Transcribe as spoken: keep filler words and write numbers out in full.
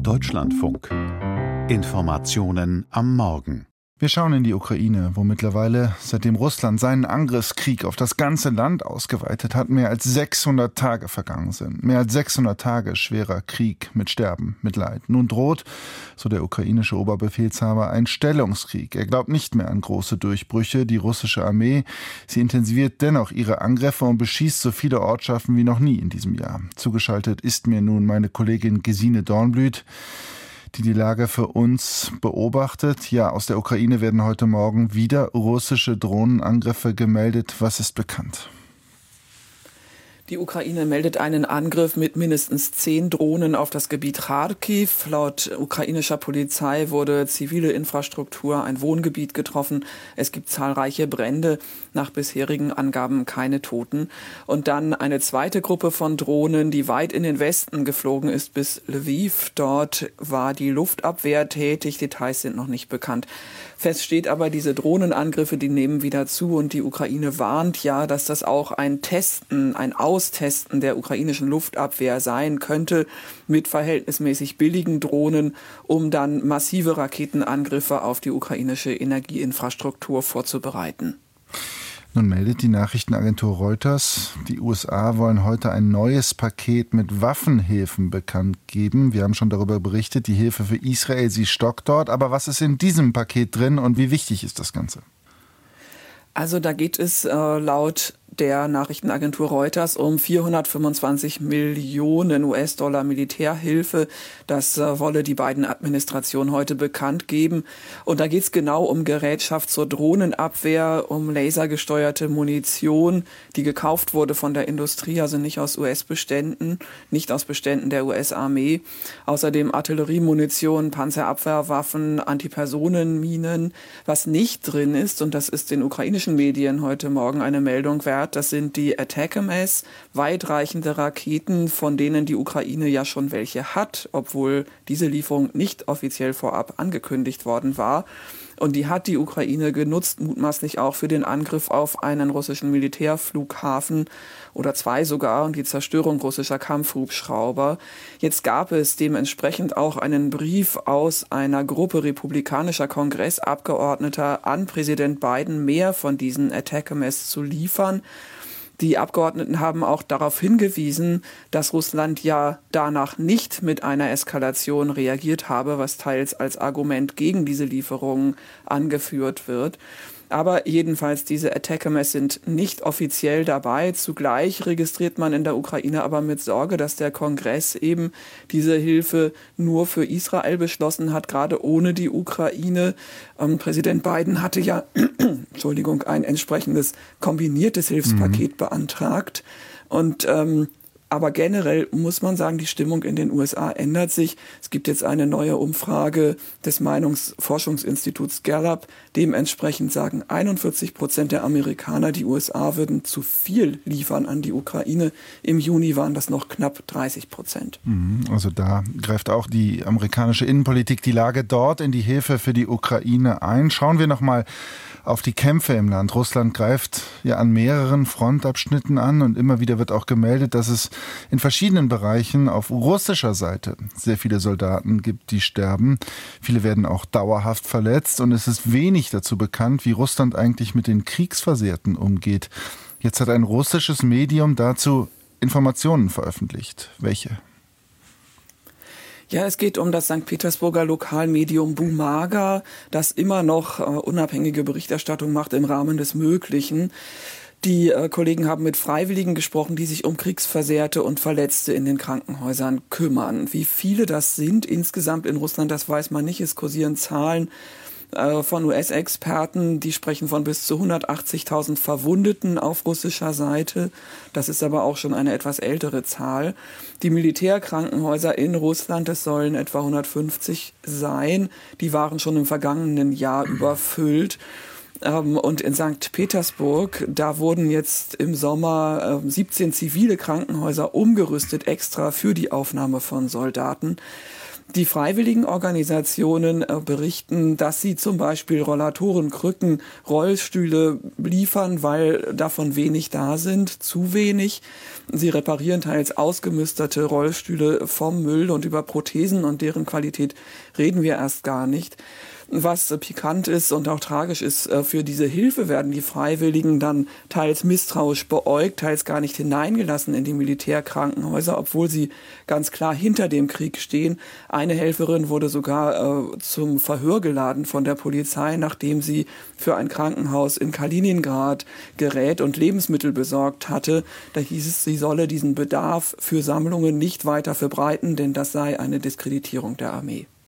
Deutschlandfunk. Informationen am Morgen. Wir schauen in die Ukraine, wo mittlerweile, seitdem Russland seinen Angriffskrieg auf das ganze Land ausgeweitet hat, mehr als sechshundert Tage vergangen sind. Mehr als sechshundert Tage schwerer Krieg mit Sterben, mit Leid. Nun droht, so der ukrainische Oberbefehlshaber, ein Stellungskrieg. Er glaubt nicht mehr an große Durchbrüche. Die russische Armee, sie intensiviert dennoch ihre Angriffe und beschießt so viele Ortschaften wie noch nie in diesem Jahr. Zugeschaltet ist mir nun meine Kollegin Gesine Dornblüt, die die Lage für uns beobachtet. Ja, aus der Ukraine werden heute Morgen wieder russische Drohnenangriffe gemeldet. Was ist bekannt? Die Ukraine meldet einen Angriff mit mindestens zehn Drohnen auf das Gebiet Charkiw. Laut ukrainischer Polizei wurde zivile Infrastruktur, ein Wohngebiet getroffen. Es gibt zahlreiche Brände, nach bisherigen Angaben keine Toten. Und dann eine zweite Gruppe von Drohnen, die weit in den Westen geflogen ist, bis Lviv. Dort war die Luftabwehr tätig. Details sind noch nicht bekannt. Fest steht aber, diese Drohnenangriffe, die nehmen wieder zu. Und die Ukraine warnt ja, dass das auch ein Testen, ein Austesten der ukrainischen Luftabwehr sein könnte, mit verhältnismäßig billigen Drohnen, um dann massive Raketenangriffe auf die ukrainische Energieinfrastruktur vorzubereiten. Nun meldet die Nachrichtenagentur Reuters, die U S A wollen heute ein neues Paket mit Waffenhilfen bekannt geben. Wir haben schon darüber berichtet, die Hilfe für Israel, sie stockt dort. Aber was ist in diesem Paket drin und wie wichtig ist das Ganze? Also da geht es äh, laut der Nachrichtenagentur Reuters um vierhundertfünfundzwanzig Millionen U S-Dollar Militärhilfe. Das äh, wolle die Biden-Administration heute bekannt geben. Und da geht es genau um Gerätschaft zur Drohnenabwehr, um lasergesteuerte Munition, die gekauft wurde von der Industrie, also nicht aus U S-Beständen, nicht aus Beständen der U S-Armee. Außerdem Artilleriemunition, Panzerabwehrwaffen, Antipersonenminen. Was nicht drin ist, und das ist den ukrainischen Medien heute Morgen eine Meldung wert, das sind die ATACMS, weitreichende Raketen, von denen die Ukraine ja schon welche hat, obwohl diese Lieferung nicht offiziell vorab angekündigt worden war. Und die hat die Ukraine genutzt, mutmaßlich auch für den Angriff auf einen russischen Militärflughafen oder zwei sogar und die Zerstörung russischer Kampfhubschrauber. Jetzt gab es dementsprechend auch einen Brief aus einer Gruppe republikanischer Kongressabgeordneter an Präsident Biden, mehr von diesen ATACMS zu liefern. Die Abgeordneten haben auch darauf hingewiesen, dass Russland ja danach nicht mit einer Eskalation reagiert habe, was teils als Argument gegen diese Lieferungen angeführt wird. Aber jedenfalls, diese ATACMS sind nicht offiziell dabei. Zugleich registriert man in der Ukraine aber mit Sorge, dass der Kongress eben diese Hilfe nur für Israel beschlossen hat, gerade ohne die Ukraine. Ähm, Präsident Biden hatte ja Entschuldigung, ein entsprechendes kombiniertes Hilfspaket mhm. beantragt. Und ähm, aber generell muss man sagen, die Stimmung in den U S A ändert sich. Es gibt jetzt eine neue Umfrage des Meinungsforschungsinstituts Gallup. Dementsprechend sagen einundvierzig Prozent der Amerikaner, die U S A würden zu viel liefern an die Ukraine. Im Juni waren das noch knapp dreißig Prozent. Also da greift auch die amerikanische Innenpolitik die Lage dort in die Hilfe für die Ukraine ein. Schauen wir noch mal auf die Kämpfe im Land. Russland greift ja an mehreren Frontabschnitten an und immer wieder wird auch gemeldet, dass es in verschiedenen Bereichen auf russischer Seite sehr viele Soldaten gibt, die sterben. Viele werden auch dauerhaft verletzt und es ist wenig dazu bekannt, wie Russland eigentlich mit den Kriegsversehrten umgeht. Jetzt hat ein russisches Medium dazu Informationen veröffentlicht. Welche? Ja, es geht um das Sankt Petersburger Lokalmedium Bumaga, das immer noch äh, unabhängige Berichterstattung macht im Rahmen des Möglichen. Die äh, Kollegen haben mit Freiwilligen gesprochen, die sich um Kriegsversehrte und Verletzte in den Krankenhäusern kümmern. Wie viele das sind insgesamt in Russland, das weiß man nicht. Es kursieren Zahlen äh, von U S-Experten, die sprechen von bis zu hundertachtzigtausend Verwundeten auf russischer Seite. Das ist aber auch schon eine etwas ältere Zahl. Die Militärkrankenhäuser in Russland, das sollen etwa hundertfünfzig sein, die waren schon im vergangenen Jahr überfüllt. Und in Sankt Petersburg, da wurden jetzt im Sommer siebzehn zivile Krankenhäuser umgerüstet, extra für die Aufnahme von Soldaten. Die freiwilligen Organisationen äh, berichten, dass sie zum Beispiel Rollatoren, Krücken, Rollstühle liefern, weil davon wenig da sind, zu wenig. Sie reparieren teils ausgemusterte Rollstühle vom Müll, und über Prothesen und deren Qualität reden wir erst gar nicht. Was pikant ist und auch tragisch ist, für diese Hilfe werden die Freiwilligen dann teils misstrauisch beäugt, teils gar nicht hineingelassen in die Militärkrankenhäuser, obwohl sie ganz klar hinter dem Krieg stehen. Eine Helferin wurde sogar äh, zum Verhör geladen von der Polizei, nachdem sie für ein Krankenhaus in Kaliningrad Gerät und Lebensmittel besorgt hatte. Da hieß es, sie solle diesen Bedarf für Sammlungen nicht weiter verbreiten, denn das sei eine Diskreditierung der Armee.